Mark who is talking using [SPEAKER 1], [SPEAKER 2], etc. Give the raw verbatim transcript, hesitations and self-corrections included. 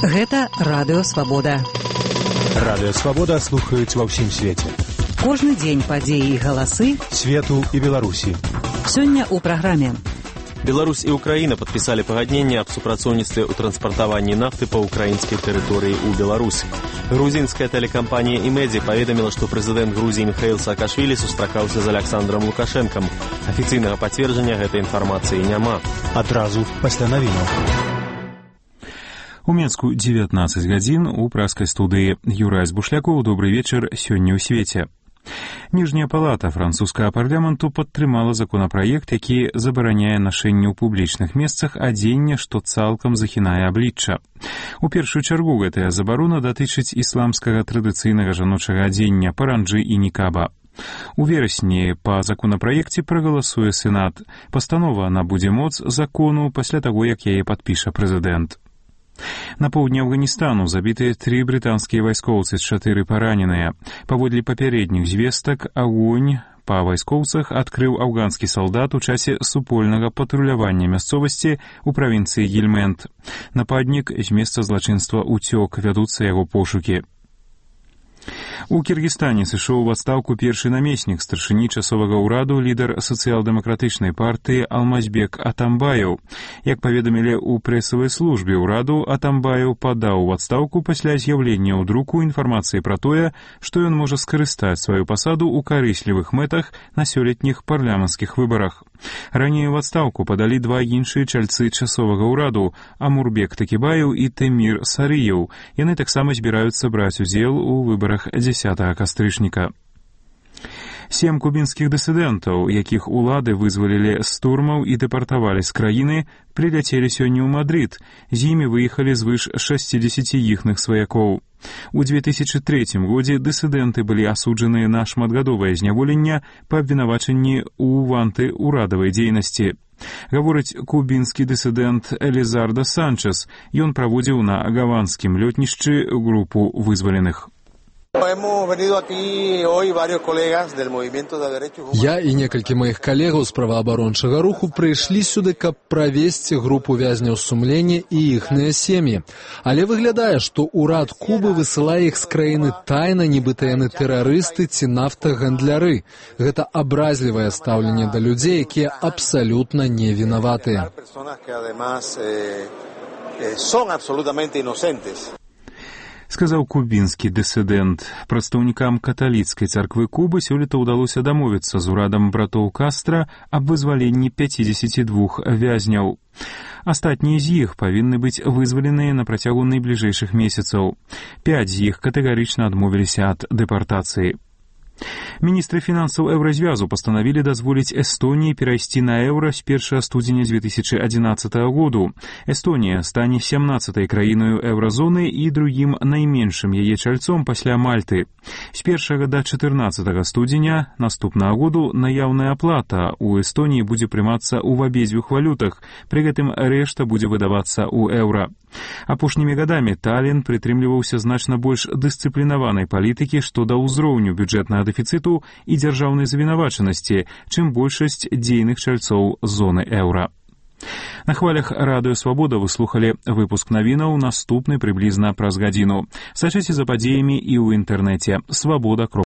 [SPEAKER 1] Гэта Радыё Свабода.
[SPEAKER 2] Радыё Свабода слухаюць ва ўсім свеце.
[SPEAKER 1] Кожны дзень падзеі і галасы
[SPEAKER 2] свету і Беларусі.
[SPEAKER 1] Сёння ў праграме.
[SPEAKER 3] Беларусь і Украіна падпісалі пагадненне аб супрацоўніцтве ў транспартаванні нафты па ўкраінскай тэрыторыі ў Беларусі. Грузінская тэлекампанія «Имеди» паведаміла, што прэзідэнт Грузіі Михаил Саакашвілі сустракаўся з Александром Лукашэнкам. Афіцыйнага пацверджання гэтай інфармацыі няма.
[SPEAKER 2] Адразу пасля навінаў.
[SPEAKER 4] У Мінску дзевятнаццаць гадзін у праскай студыі Юрай Збушлякоў. Добрый вечар сёння ў свеце. Ніжняя палата французскага парламенту падтрымала законапраект, які забараняе нашэнне ў публічных месцах адзення, што цалкам захінае аблічча. У першую чаргу гэтая забарона датычыць ісламскага традыцыйнага жаночага адзення паранджы і нікаба. У верасні па законапраекце прагаласуе Сенат. Пастанова набудзе моц закону пасля таго, як яе падпіша прэзідэнт. На поўдні Афганістану забітыя тры брытанскія вайскоўцы, чатыры параненыя. Паводле папярэдніх звестак, агонь па вайскоўцах адкрыў афганскі салдат у часе супольнага патрулявання мясцовасці ў правінцыі Гельманд. Нападнік з месца злачынства ўцёк, вядуцца яго пошукі. У Кіргізстане сышоў у адстаўку першы намеснік старшыні часовага ўраду, лідар сацыял-дэмакратычнай партыі Алмазбек Атамбаев. Як паведамілі ў прэсавай службе ўраду, Атамбаев падаў у адстаўку пасля з'яўлення ў друку інфармацыі пра тое, што ён можа скарыстаць сваю пасаду ў карыслівых мэтах на сёлетніх парламенцкіх выбарах. Раней у адстаўку падалі два іншыя чальцы часовага ўраду – Амурбек Такібаев і Тэмір Сарыеў. Яны таксама збіраюцца браць удзел у выбарах дзесятага кастрычніка. Сем кубінскіх дысідэнтаў, якіх улады вызвалілі з турмаў і дэпартавалі з краіны, прыляцелі сёння ў Мадрид. З імі выехалі звыш шасцідзесяці іхных сваякоў. У две тысячы трэцім годзе дысідэнты былі асуджаныя на шматгадовае зняволенне па абвінавачанні ў антыурадавай дзейнасці. Гаворыць кубінскі дысідэнт Элизардо Санчес. Ён праводзіў на гаванскім лётнішчы групу вызваленых.
[SPEAKER 5] Я і некалькі маіх калегаў з праваабарончага руху прыйшлі сюды, каб правесці групу вязняў сумлення і іхныя сем'і. Але выглядае, што ўрад Кубы высылае іх з краіны тайна, нібыта яны тэрарысты ці нафтагандляры. Гэта абразлівае стаўленне да людзей, якія абсалютна не вінаватыя.
[SPEAKER 4] Сказаў кубінскі дысідэнт. Прадстаўнікам каталіцкай царквы Кубы сёлета ўдалося дамовіцца з урадам братоў Кастра аб вызваленні пяцідзесяці двух вязняў. Астатнія з іх павінны быць вызваленыя на працягу найбліжэйшых месяцаў. Пяць з іх катэгарычна адмовіліся ад дэпартацыі. Міністры фінансаў Еўразвязу пастанавілі дазволіць Эстоніі перайсці на еўра з першага студзеня дзве тысячы адзінаццатага году. Эстонія стане сямнаццатай краіною еўразоны і другім найменшым яе чальцом пасля Мальты. З першага да чатырнаццатага студзеня наступнага году наяўная аплата ў Эстоніі будзе прымацца ў абедзвюх валютах, пры гэтым рэшта будзе выдавацца ў еўра. Апошнімі гадамі Талін прытрымліваўся значна больш дысцыплінаванай палітыкі, што да ўзроўню бюджэтнага дэфіцыту і дзяржаўнай завінавачанасці, чым большасць дзейных чальцоў зоны еўра. На хвалях Радыё Свабода вы слухалі выпуск навінаў, наступны прыблізна праз гадзіну. Сачыце за падзеямі і ў інтэрнэце. Свабода.